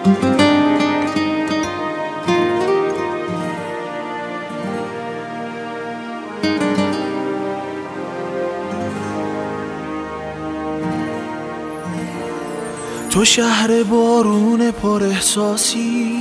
تو شهر بارون پر احساسی،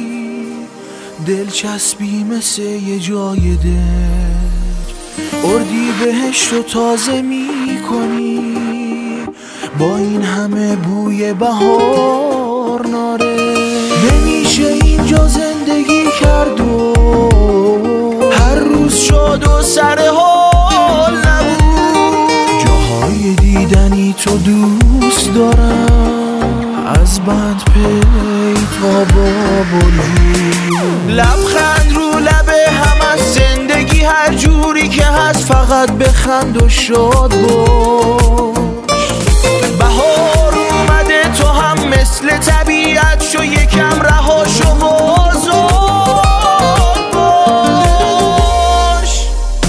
دلچسبی مثل یه جای دل، اردی بهشت رو تازه می کنی با این همه بوی بهار ناره. نمیشه اینجا زندگی کرد و هر روز شاد و سر حال نبود. جاهای دیدنی تو دوست دارم، از بند پی تا بابالجون. لبخند رو لبه هم از زندگی، هر جوری که هست فقط بخند و شاد باش. بهار اومده تو هم مثل طبیعت شو، یکم رها شو و آزاد باش.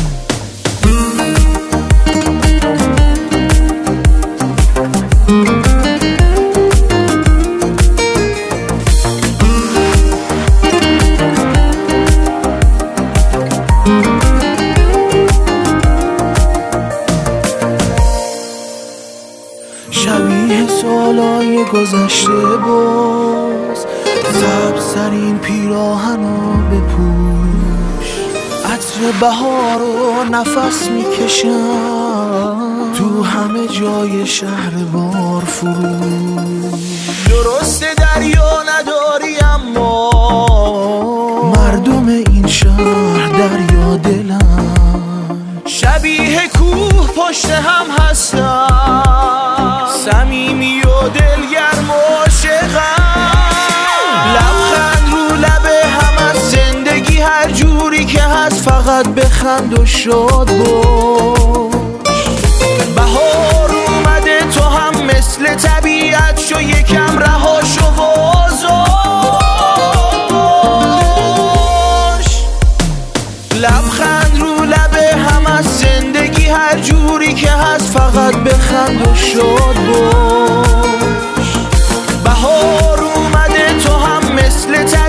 شبیه سالای گذشته باز، سبزترین پیراهنو بپوش. عطر بهار رو نفس میکشم تو همه جای شهر بار فروش. درسته دریا نداری اما مردم این شهر دریا دلن. شبیه کوه پشت هم هستن، صمیمی و دلگرم و عاشقم. لبخند رو لبه هم از زندگی، هر جوری که هست فقط بخند و شاد باش. بهار اومده تو هم مثل طبیعت شو، یکم رها شو و آزاد باش. لبخند رو لبه هم از زندگی، هر جوری که هست فقط بخند و شاد باش. بهار اومده تو هم مثل